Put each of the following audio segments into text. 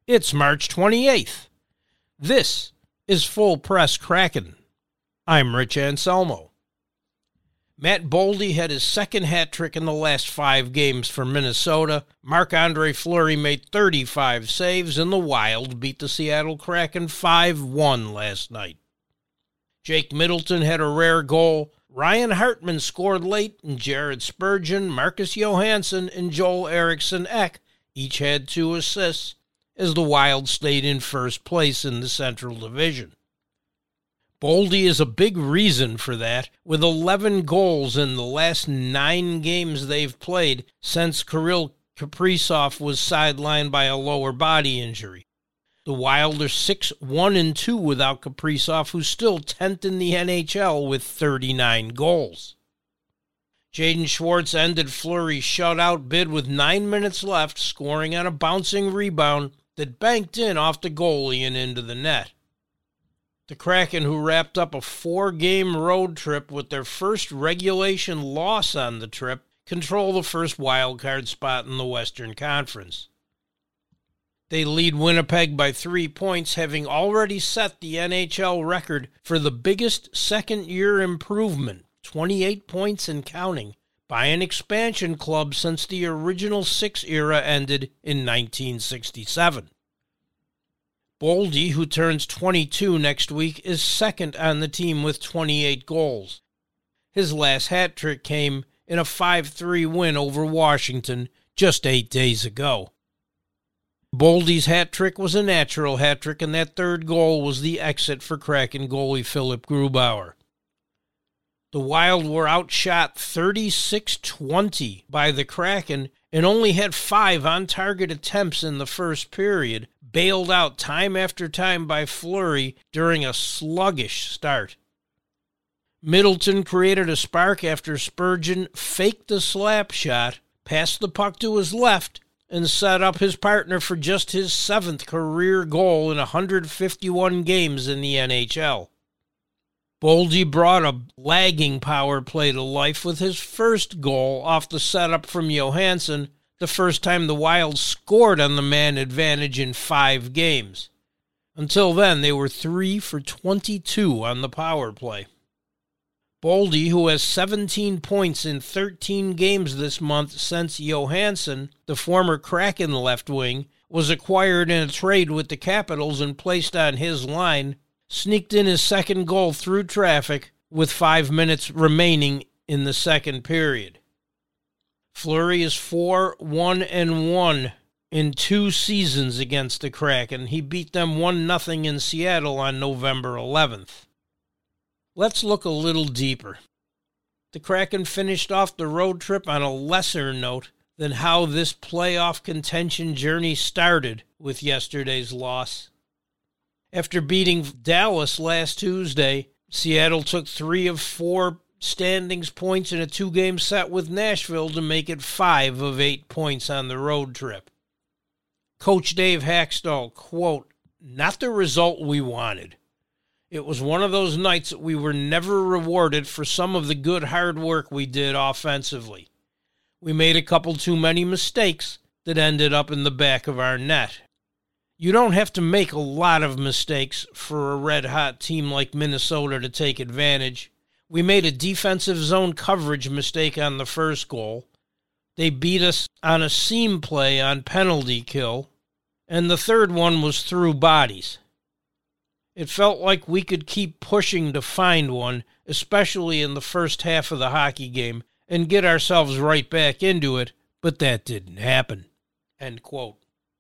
It's March 28th. This is Full Press Kraken. I'm Rich Anselmo. Matt Boldy had his second hat trick in the last 5 games for Minnesota. Marc-Andre Fleury made 35 saves, and the Wild beat the Seattle Kraken 5-1 last night. Jake Middleton had a rare goal. Ryan Hartman scored late, and Jared Spurgeon, Marcus Johansson, and Joel Eriksson Ek each had 2 assists, as the Wild stayed in first place in the Central Division. Boldy is a big reason for that, with 11 goals in the last 9 games they've played since Kirill Kaprizov was sidelined by a lower body injury. The Wild are 6-1-2 without Kaprizov, who's still 10th in the NHL with 39 goals. Jaden Schwartz ended Fleury's shutout bid with 9 minutes left, scoring on a bouncing rebound that banked in off the goalie and into the net. The Kraken, who wrapped up a 4-game road trip with their first regulation loss on the trip, control the first wildcard spot in the Western Conference. They lead Winnipeg by 3 points, having already set the NHL record for the biggest second-year improvement, 28 points and counting, by an expansion club since the original 6 era ended in 1967. Boldy, who turns 22 next week, is second on the team with 28 goals. His last hat trick came in a 5-3 win over Washington just 8 days ago. Boldy's hat trick was a natural hat trick, and that third goal was the exit for Kraken goalie Philip Grubauer. The Wild were outshot 36-20 by the Kraken and only had 5 on-target attempts in the first period, bailed out time after time by Fleury during a sluggish start. Middleton created a spark after Spurgeon faked the slap shot, passed the puck to his left, and set up his partner for just his 7th career goal in 151 games in the NHL. Boldy brought a lagging power play to life with his first goal off the setup from Johansson, the first time the Wild scored on the man advantage in 5 games. Until then, they were 3 for 22 on the power play. Boldy, who has 17 points in 13 games this month since Johansson, the former Kraken left wing, was acquired in a trade with the Capitals and placed on his line, sneaked in his second goal through traffic with 5 minutes remaining in the second period. Fleury is 4-1-1 in 2 seasons against the Kraken. He beat them 1-0 in Seattle on November 11th. Let's look a little deeper. The Kraken finished off the road trip on a lesser note than how this playoff contention journey started with yesterday's loss. After beating Dallas last Tuesday, Seattle took 3 of 4 standings points in a 2-game set with Nashville to make it 5 of 8 points on the road trip. Coach Dave Hakstol, quote, "Not the result we wanted. It was one of those nights that we were never rewarded for some of the good hard work we did offensively. We made a couple too many mistakes that ended up in the back of our net. You don't have to make a lot of mistakes for a red-hot team like Minnesota to take advantage. We made a defensive zone coverage mistake on the first goal. They beat us on a seam play on penalty kill, and the third one was through bodies. It felt like we could keep pushing to find one, especially in the first half of the hockey game, and get ourselves right back into it, but that didn't happen." End quote.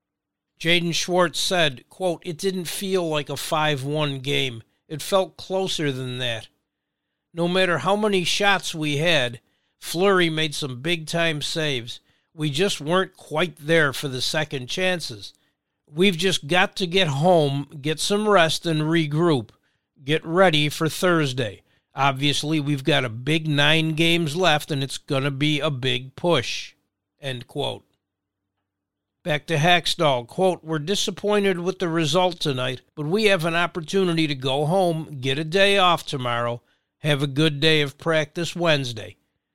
Jaden Schwartz said, quote, "It didn't feel like a 5-1 game. It felt closer than that. No matter how many shots we had, Fleury made some big-time saves. We just weren't quite there for the second chances. We've just got to get home, get some rest, and regroup. Get ready for Thursday. Obviously, we've got a big 9 games left, and it's going to be a big push." End quote. Back to Hakstol, quote, "We're disappointed with the result tonight, but we have an opportunity to go home, get a day off tomorrow, have a good day of practice Wednesday.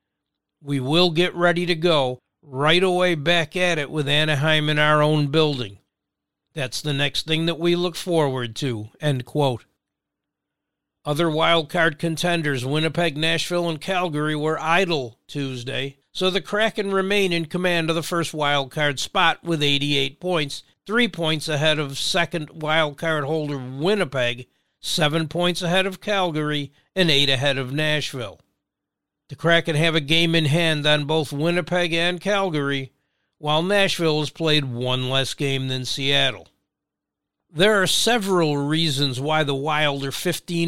We will get ready to go right away back at it with Anaheim in our own building. That's the next thing that we look forward to, end quote. Other wildcard contenders, Winnipeg, Nashville, and Calgary, were idle Tuesday, so the Kraken remain in command of the first wildcard spot with 88 points, 3 points ahead of second wildcard holder Winnipeg, 7 points ahead of Calgary, and 8 ahead of Nashville. The Kraken have a game in hand on both Winnipeg and Calgary, while Nashville has played one less game than Seattle. There are several reasons why the Wild are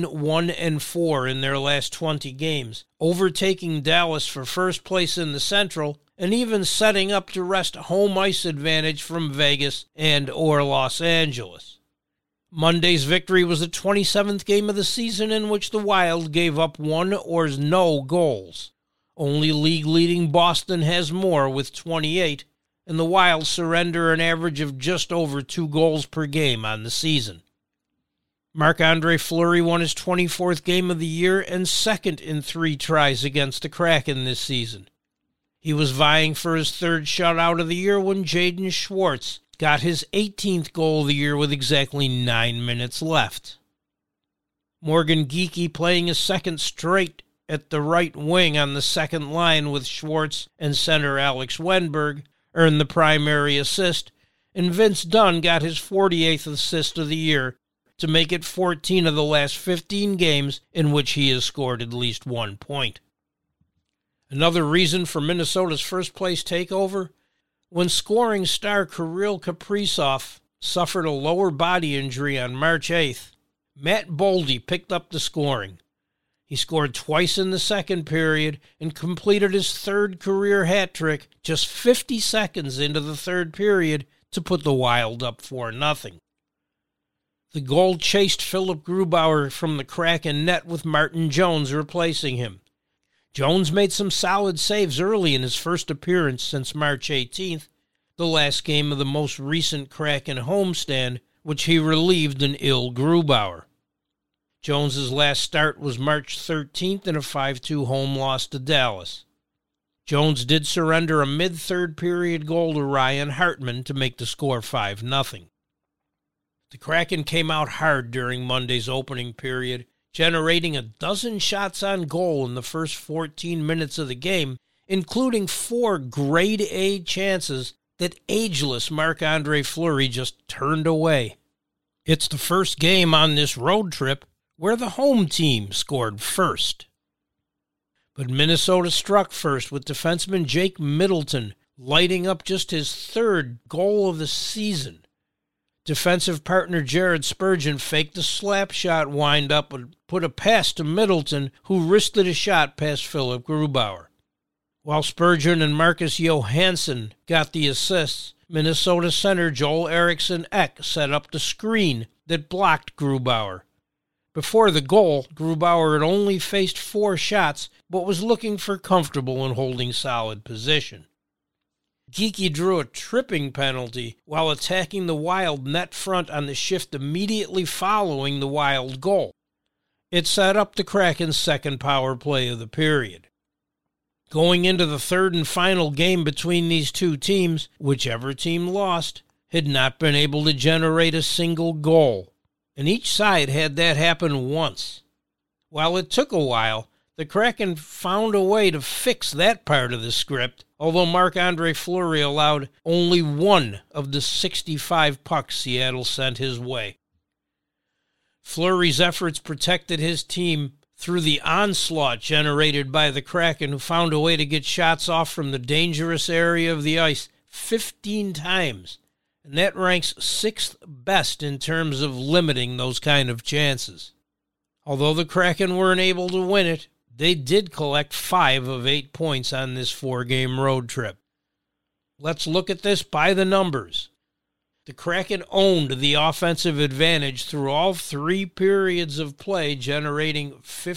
15-1-4 in their last 20 games, overtaking Dallas for first place in the Central, and even setting up to wrest home ice advantage from Vegas and/or Los Angeles. Monday's victory was the 27th game of the season in which the Wild gave up 1 or no goals. Only league-leading Boston has more with 28, and the Wild surrender an average of just over 2 goals per game on the season. Marc-Andre Fleury won his 24th game of the year and second in 3 tries against the Kraken this season. He was vying for his third shutout of the year when Jaden Schwartz got his 18th goal of the year with exactly 9 minutes left. Morgan Geekie, playing his second straight at the right wing on the second line with Schwartz and center Alex Wennberg, earned the primary assist, and Vince Dunn got his 48th assist of the year to make it 14 of the last 15 games in which he has scored at least 1 point. Another reason for Minnesota's first-place takeover? When scoring star Kirill Kaprizov suffered a lower body injury on March 8th, Matt Boldy picked up the scoring. He scored twice in the second period and completed his third career hat trick just 50 seconds into the third period to put the Wild up 4-0. The goal chased Philip Grubauer from the Kraken net with Martin Jones replacing him. Jones made some solid saves early in his first appearance since March 18th, the last game of the most recent Kraken homestand, which he relieved an ill Grubauer. Jones's last start was March 13th in a 5-2 home loss to Dallas. Jones did surrender a mid-third period goal to Ryan Hartman to make the score 5-0. The Kraken came out hard during Monday's opening period, generating a dozen shots on goal in the first 14 minutes of the game, including 4 grade A chances that ageless Marc-Andre Fleury just turned away. It's the first game on this road trip where the home team scored first. But Minnesota struck first with defenseman Jake Middleton lighting up just his 3rd goal of the season. Defensive partner Jared Spurgeon faked a slap shot wind-up and put a pass to Middleton, who wristed a shot past Philip Grubauer. While Spurgeon and Marcus Johansson got the assists, Minnesota center Joel Eriksson Ek set up the screen that blocked Grubauer. Before the goal, Grubauer had only faced 4 shots, but was looking for comfortable and holding solid position. Geekie drew a tripping penalty while attacking the Wild net front on the shift immediately following the Wild goal. It set up the Kraken's second power play of the period. Going into the third and final game between these two teams, whichever team lost had not been able to generate a single goal, and each side had that happen once. While it took a while, the Kraken found a way to fix that part of the script, although Marc-Andre Fleury allowed only 1 of the 65 pucks Seattle sent his way. Fleury's efforts protected his team through the onslaught generated by the Kraken, who found a way to get shots off from the dangerous area of the ice 15 times, and that ranks 6th best in terms of limiting those kind of chances. Although the Kraken weren't able to win it, they did collect 5 of 8 points on this 4-game road trip. Let's look at this by the numbers. The Kraken owned the offensive advantage through all 3 periods of play, generating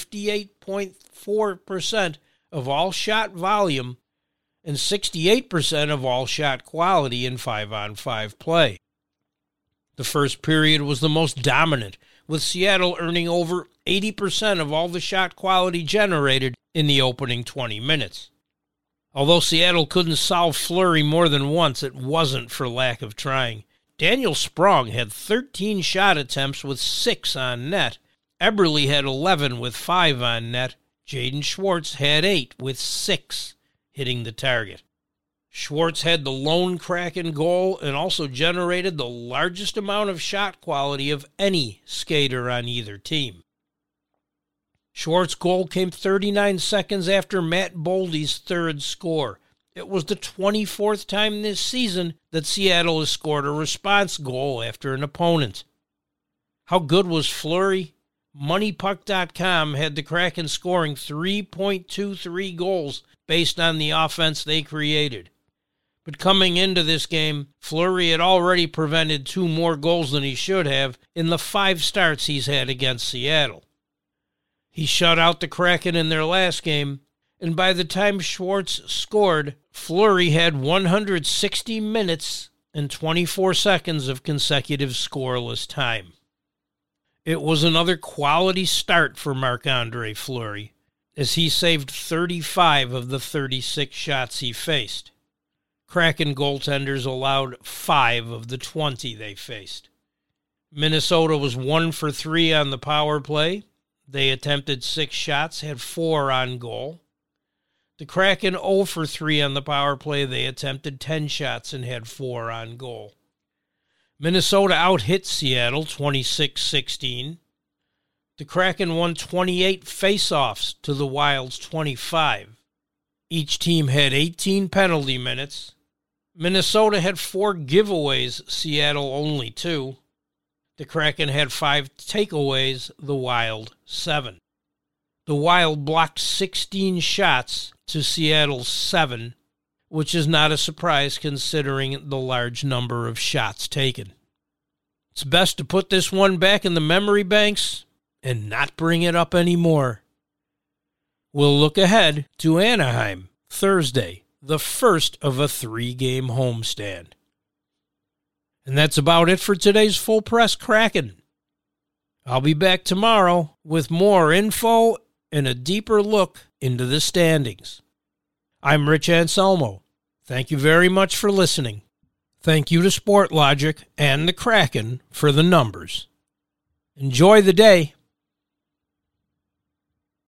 58.4% of all shot volume and 68% of all shot quality in 5-on-5 play. The first period was the most dominant, with Seattle earning over 80% of all the shot quality generated in the opening 20 minutes. Although Seattle couldn't solve Fleury more than once, it wasn't for lack of trying. Daniel Sprong had 13 shot attempts with 6 on net. Eberle had 11 with 5 on net. Jaden Schwartz had 8 with 6 hitting the target. Schwartz had the lone Kraken goal and also generated the largest amount of shot quality of any skater on either team. Schwartz's goal came 39 seconds after Matt Boldy's third score. It was the 24th time this season that Seattle has scored a response goal after an opponent. How good was Fleury? MoneyPuck.com had the Kraken scoring 3.23 goals based on the offense they created. But coming into this game, Fleury had already prevented 2 more goals than he should have in the 5 starts he's had against Seattle. He shut out the Kraken in their last game, and by the time Schwartz scored, Fleury had 160 minutes and 24 seconds of consecutive scoreless time. It was another quality start for Marc-Andre Fleury, as he saved 35 of the 36 shots he faced. Kraken goaltenders allowed 5 of the 20 they faced. Minnesota was 1 for 3 on the power play. They attempted 6 shots, had 4 on goal. The Kraken 0 for 3 on the power play. They attempted 10 shots and had 4 on goal. Minnesota out-hit Seattle 26-16. The Kraken won 28 face-offs to the Wild's 25. Each team had 18 penalty minutes. Minnesota had 4 giveaways, Seattle only 2. The Kraken had 5 takeaways, the Wild 7. The Wild blocked 16 shots to Seattle's 7, which is not a surprise considering the large number of shots taken. It's best to put this one back in the memory banks and not bring it up anymore. We'll look ahead to Anaheim Thursday, the first of a 3-game homestand. And that's about it for today's Full Press Kraken. I'll be back tomorrow with more info and a deeper look into the standings. I'm Rich Anselmo. Thank you very much for listening. Thank you to Sportlogic and the Kraken for the numbers. Enjoy the day.